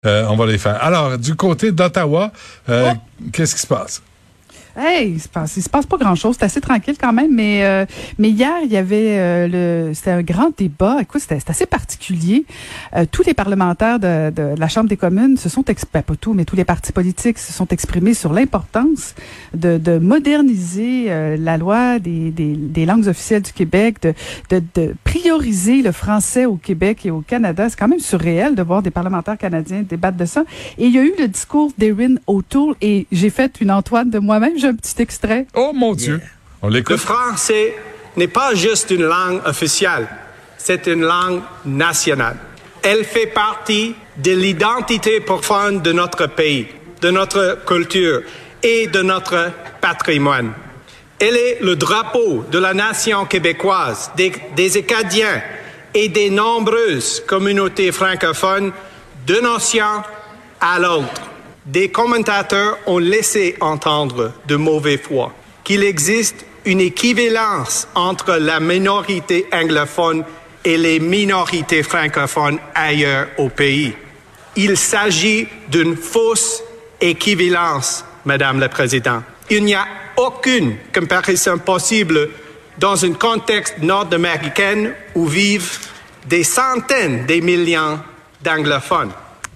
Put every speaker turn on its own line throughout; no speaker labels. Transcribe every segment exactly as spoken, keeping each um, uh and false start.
Euh, on va les faire. Alors, du côté d'Ottawa, euh, oh. qu'est-ce qui se passe?
Hey, il se passe, il se passe pas grand-chose. C'est assez tranquille quand même, mais euh, mais hier il y avait euh, le, c'était un grand débat. Écoute, c'était, c'était assez particulier. Euh, tous les parlementaires de, de la Chambre des communes se sont exprimés, pas tous, mais tous les partis politiques se sont exprimés sur l'importance de, de moderniser euh, la loi des, des des langues officielles du Québec, de, de de prioriser le français au Québec et au Canada. C'est quand même surréel de voir des parlementaires canadiens débattre de ça. Et il y a eu le discours d'Erin O'Toole et j'ai fait une Antoine de moi-même. J'ai un petit extrait.
Oh mon Dieu! Yeah. On l'écoute.
Le français n'est pas juste une langue officielle, c'est une langue nationale. Elle fait partie de l'identité profonde de notre pays, de notre culture et de notre patrimoine. Elle est le drapeau de la nation québécoise, des, des Acadiens et des nombreuses communautés francophones d'un océan à l'autre. Des commentateurs ont laissé entendre de mauvaise foi qu'il existe une équivalence entre la minorité anglophone et les minorités francophones ailleurs au pays. Il s'agit d'une fausse équivalence, Madame la Présidente. Il n'y a aucune comparaison possible dans un contexte nord-américain où vivent des centaines de millions d'anglophones.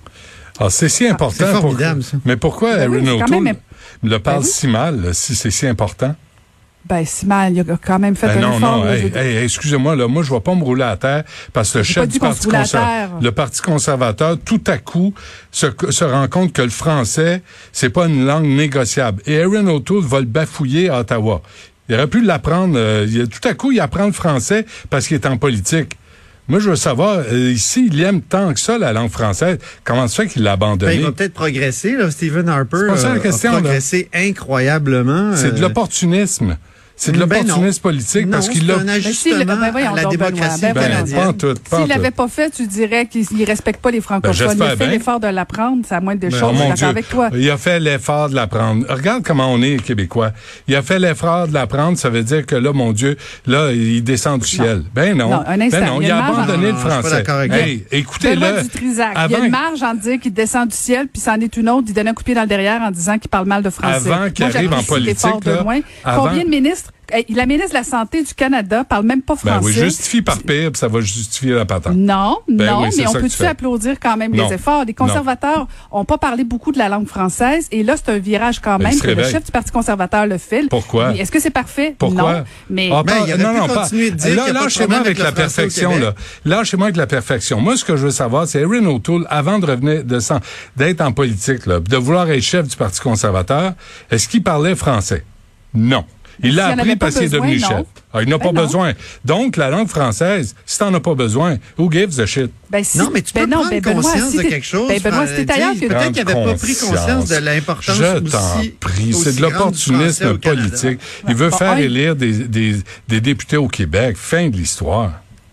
Ah, c'est si important.
C'est formidable, pour... ça.
Mais pourquoi
ben
Erin
oui,
O'Toole
même...
le parle
ben oui.
si mal, là, si c'est si important?
Ben, si mal, il a quand même fait
ben
un
non,
effort.
Non, hey, hey, excusez-moi, là, moi, je vais pas me rouler à terre parce que le chef du Parti conservateur, le Parti conservateur, tout à coup, se, se rend compte que le français, c'est pas une langue négociable. Et Erin O'Toole va le bafouiller à Ottawa. Il aurait pu l'apprendre, euh, il, tout à coup, il apprend le français parce qu'il est en politique. Moi, je veux savoir, euh, ici, il aime tant que ça, la langue française. Comment ça fait qu'il l'a abandonné?
Ben, il va peut-être progresser, là. Stephen Harper
c'est pas ça, la
euh,
question,
a progressé là. incroyablement.
C'est de l'opportunisme. C'est de l'opportunisme
ben
politique
non,
parce qu'il
a...
a...
un ajustement ben, ben, voyons, à la donc, démocratie
ben,
canadienne.
Ben, pas tout, pas
S'il l'avait pas fait, tu dirais qu'il ne respecte pas les francophones. Ben, il a fait l'effort de l'apprendre, c'est à moins de ben, choses.
Oh,
je suis avec toi.
Il a fait l'effort de l'apprendre. Regarde comment on est, Québécois. Il a fait l'effort de l'apprendre, ça veut dire que là, mon Dieu, là, il descend du ciel. Non. Ben non.
Non, un instant.
Ben non, il, il a abandonné le français.
Hey,
écoutez-le.
Il y a une marge en dire qu'il descend du ciel, puis c'en est une autre, il donne un coup de pied dans le derrière en disant qu'il parle mal de français.
Avant qu'il arrive en politique,
là, combien de ministres? La ministre de la Santé du Canada parle même pas français.
Ben oui, justifie par pire, puis ça va justifier la patente.
Non,
ben
non,
oui,
mais on peut-tu applaudir quand même non. les efforts? Les conservateurs ont pas parlé beaucoup de la langue française, et là, c'est un virage quand ben, même que le chef du Parti conservateur le fait.
Pourquoi?
Mais est-ce que c'est parfait?
Pourquoi?
Non. Mais
ah, ben, il
non, non,
pas. De dire
là, lâchez-moi avec, avec la perfection, là. Lâchez-moi avec la perfection. Moi, ce que je veux savoir, c'est Erin O'Toole, avant de revenir, de d'être en politique, là, de vouloir être chef du Parti conservateur, est-ce qu'il parlait français? Non. Il l'a appris parce qu'il est devenu chef. Ah, il n'a ben pas non. besoin. Donc, la langue française, si t'en as pas besoin, who gives a shit?
Ben, si, non, mais tu peux ben prendre non, ben conscience Benoît, de quelque chose.
Ben, Benoît, c'était ailleurs que...
Peut-être qu'il n'avait pas pris conscience de l'importance
Je
aussi...
t'en prie, c'est de l'opportunisme politique. Il veut bon, faire hey. élire des, des, des députés au Québec. Fin de l'histoire.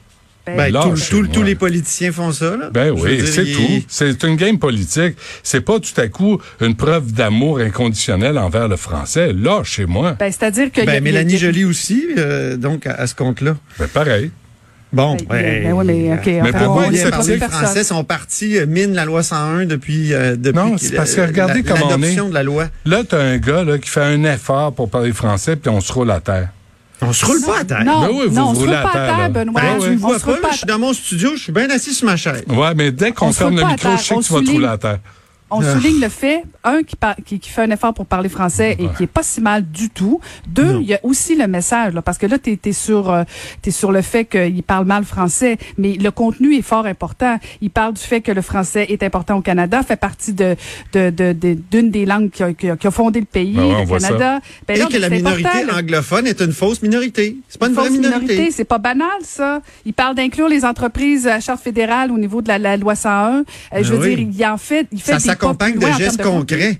Ben, ben tout, tous les politiciens font ça, là.
Ben oui, dire, c'est il... tout. C'est une game politique. C'est pas tout à coup une preuve d'amour inconditionnel envers le français. Là, chez moi.
Ben, c'est-à-dire que...
Ben,
y a,
Mélanie
y a...
Joly aussi, euh, donc, à, à ce compte-là.
Ben, pareil.
Bon,
ben, ben, ben oui, mais, OK.
Mais pour moi,
les Français sont partis, euh, mine la loi cent un depuis, euh, depuis
non, c'est parce que regardez comment on est.
De la loi.
Là, t'as un gars, là, qui fait un effort pour parler français, puis on se roule à terre.
On se roule pas à terre.
Non,
ben oui, vous
non
vous
on se roule pas à terre, terre
Benoît.
Ben,
tu me vois pas, là, je suis dans mon studio, je suis bien assis sur ma chaise.
Ouais, mais dès qu'on ferme le micro, je sais que tu vas te rouler à terre.
On souligne le fait, un, qui, par, qui, qui fait un effort pour parler français et ouais. qui est pas si mal du tout. Deux, il y a aussi le message, là, parce que là, t'es, t'es sur, euh, t'es sur le fait qu'il parle mal français, mais le contenu est fort important. Il parle du fait que le français est important au Canada, fait partie de, de, de, de d'une des langues qui a, qui a, qui a fondé le pays, ben ouais, le Canada.
Ben, et là, que la minorité anglophone est une fausse minorité. C'est pas une, une vraie minorité. minorité.
C'est pas banal, ça. Il parle d'inclure les entreprises à charte fédérale au niveau de la, la loi cent un. Euh, ben je veux oui. dire, il en fait, il fait
ça
des
s'accompagne de gestes de concrets.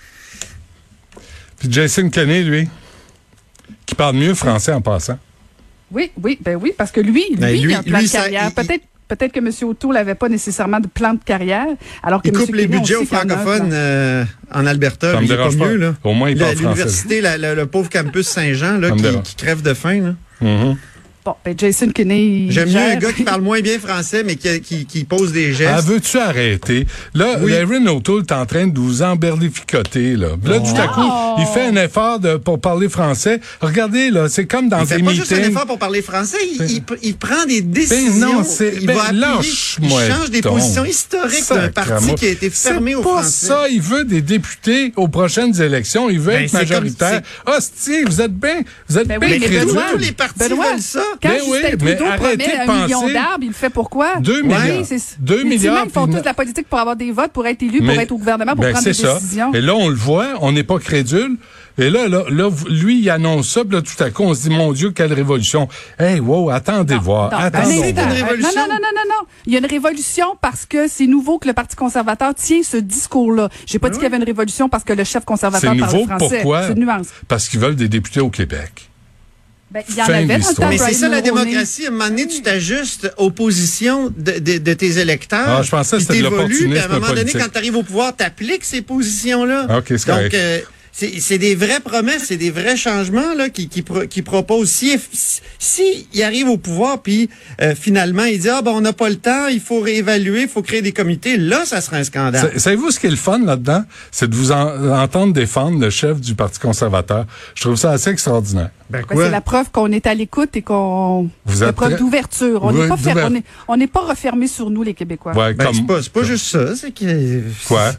Puis Jason Kenney, lui, qui parle mieux français en passant.
Oui, oui, ben oui, parce que lui, lui, ben lui il a un plan lui, de carrière. Ça, peut-être, il... peut-être que M. O'Toole n'avait pas nécessairement de plan de carrière, alors que
il
M.
coupe les
Kenney,
budgets aux francophones euh, en Alberta.
Ça me
il
dérange
est pas
pas.
mieux, là.
Au moins, il parle
la,
français.
L'université, la, la, le pauvre campus Saint-Jean, là, qui, qui crève de faim, là.
Mm-hmm.
Bon, ben Jason Kenney...
J'aime mieux un gars qui parle moins bien français, mais qui, qui, qui pose des gestes.
Ah, veux-tu arrêter? Là, oui. Erin O'Toole est en train de vous emberlificoter, là. Là, oh. tout à coup, il fait un effort de, pour parler français. Regardez, là, c'est comme dans
il
des
fait
meetings.
Il fait pas juste un effort pour parler français, il, il, il prend des décisions.
Ben non, c'est...
Il
ben,
va appuyer,
lâche-moi
il change des
donc.
positions historiques d'un parti qui a été fermé aux Français.
C'est pas ça. Il veut des députés aux prochaines élections. Il veut ben, être majoritaire. Hostie, vous êtes bien, vous êtes
ben
bien
oui,
crédule.
Tous les partis
Benoît,
veulent ça.
Quand
ben oui, mais arrêtez de
un
penser...
million d'arbres, il le fait pourquoi?
Deux milliards.
Oui,
Deux milliards.
Ils font toute la politique pour avoir des votes, pour être élus,
mais,
pour être au gouvernement, pour
ben
prendre des
ça.
décisions.
Et là, on le voit, on n'est pas crédule. Et là, là, là, lui, il annonce ça, puis là, tout à coup, on se dit, mon Dieu, quelle révolution. Hey, wow, attendez
non,
voir.
Non,
attendez
ben,
voir.
Une révolution. Non, non, non, non, non. Il y a une révolution parce que c'est nouveau que le Parti conservateur tient ce discours-là. J'ai pas oui. dit qu'il y avait une révolution parce que le chef conservateur parle français.
C'est nouveau, pourquoi?
C'est une nuance.
Parce qu'ils veulent des députés au Québec.
Ben, il y en fin avait dans le temps.
Mais c'est ça la démocratie. À un moment donné, tu t'ajustes aux positions de, de, de tes électeurs.
Ah, je pensais que c'était de l'opportunisme
politique. À un moment donné,
politique.
quand tu arrives au pouvoir, tu appliques ces positions-là.
OK, c'est
Donc,
correct.
Euh, c'est, c'est des vraies promesses, c'est des vrais changements là qui qui, pro, qui proposent. Si si il arrive au pouvoir puis euh, finalement il dit ah ben on n'a pas le temps, il faut réévaluer, il faut créer des comités, là ça serait un scandale.
Savez-vous ce qui est le fun là-dedans, c'est de vous en, entendre défendre le chef du Parti conservateur. Je trouve ça assez extraordinaire.
Ben quoi? C'est la preuve qu'on est à l'écoute et qu'on vous êtes preuve très... d'ouverture. On n'est pas fer... on est on n'est pas refermé sur nous les Québécois.
Ouais,
ben,
comme...
c'est pas c'est pas juste ça, c'est que
quoi.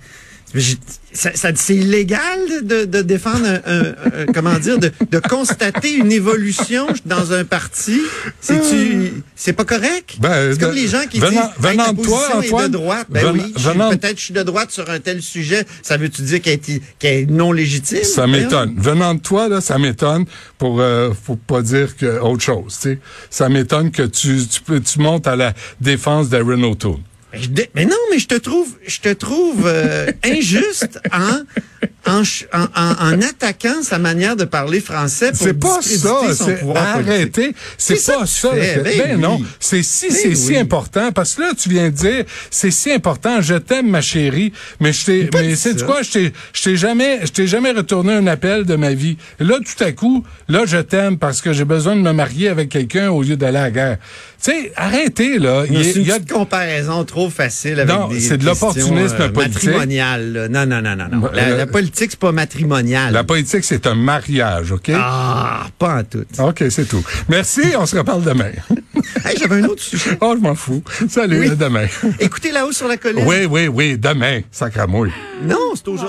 Ça, ça, c'est illégal de, de défendre un, un, un comment dire, de, de constater une évolution dans un parti. C'est-tu, c'est pas correct?
Ben,
c'est comme les gens qui
venant,
disent hey, ta position
toi, Antoine,
est de droite. Ben
venant,
oui,
venant,
je, peut-être je suis de droite sur un tel sujet. Ça veut-tu dire qu'elle est, qu'elle est non légitime?
Ça m'étonne. Venant de toi, là, ça m'étonne pour, euh, pour pas dire que autre chose. Tu sais, ça m'étonne que tu, tu, tu montes à la défense d'Erin O'Toole.
Mais non, mais je te trouve, je te trouve euh, injuste en, en, en, en attaquant sa manière de parler français pour
c'est pas ça,
son
c'est
pouvoir
arrêtez. C'est, c'est pas ça.
Ben,
ben
oui.
non, c'est si ben c'est oui. si important parce que là tu viens de dire c'est si important. Je t'aime ma chérie, mais je t'ai, mais c'est du quoi, je t'ai, je t'ai jamais, je t'ai jamais retourné un appel de ma vie. Et là tout à coup, là je t'aime parce que j'ai besoin de me marier avec quelqu'un au lieu d'aller à la guerre. Tu sais, arrêtez là.
Il
y,
y a
une
comparaison trop facile avec
non,
des
c'est de l'opportunisme
euh,
politique.
Matrimonial. Là. Non, non, non, non, non. La,
euh,
la politique c'est pas matrimonial.
La politique c'est un mariage, ok?
Ah, pas en tout.
Ok, c'est tout. Merci, on se reparle demain.
Hey, j'avais un autre sujet.
Oh, je m'en fous. Salut, oui. À demain.
Écoutez là-haut sur la colline.
Oui, oui, oui, demain, sacramouille.
Non, c'est aujourd'hui.